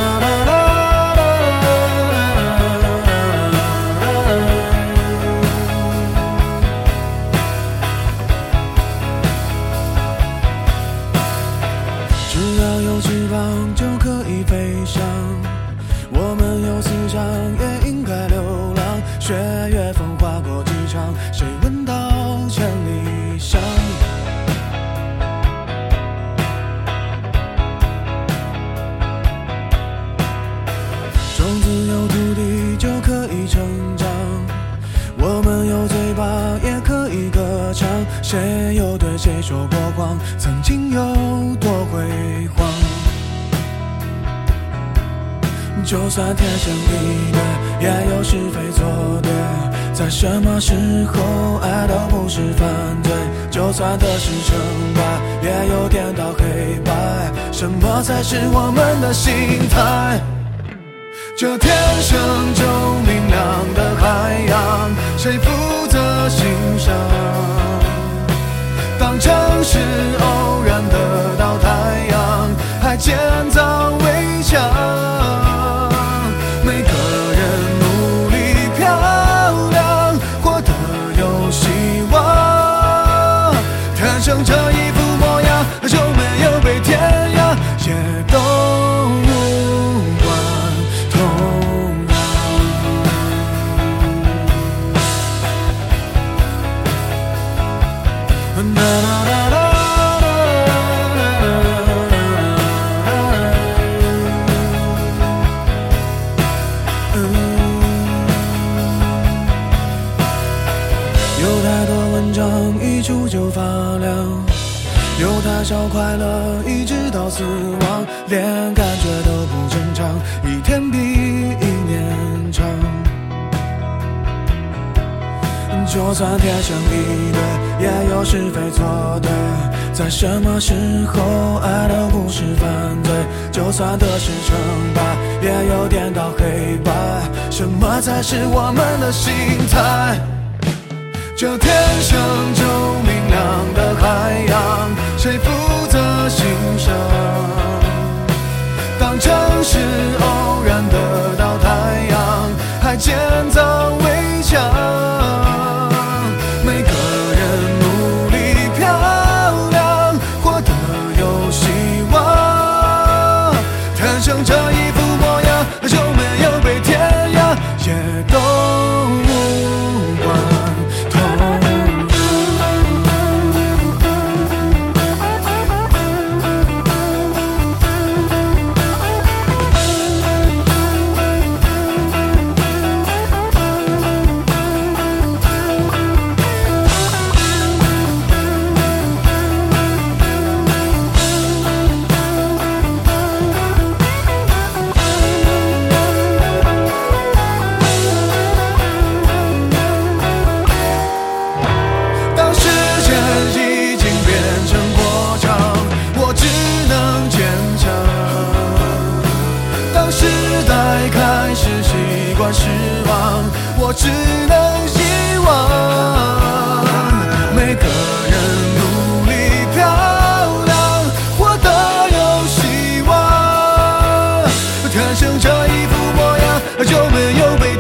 只要有翅膀就可以飞翔，我们有思想也应该流浪。雪月风划过机场，谁闻到千里香？种子有土地就可以成长，我们有嘴巴也可以歌唱。谁又对谁说过谎？曾经有多辉煌？就算天生一对，也有是非错对。在什么时候爱都不是犯罪，就算得失成败，也有颠倒黑白。什么才是我们的心态？这天生就明亮的海洋，谁负责欣赏？当城市偶然得到太阳，还建造围墙。每个人努力漂亮，活得有希望。天生这一副模样，就没有被天涯，也都有太多文章一出就发亮，有太少快乐一直到死亡，连感觉都不正常，一天比一年长。就算天生一对，也有是非错对。在什么时候爱都不是犯罪，就算得失成败，也有颠倒黑白。什么才是我们的心态？这天生就明亮的海洋，谁负责欣赏？当城市偶然得到太阳，还建造围墙。每个人努力漂亮，活得有希望。天生这一副模样，就没有被天涯，也都无关。开始习惯失望，我只能希望每个人努力漂亮，活得有希望。天生这一副模样，就没有被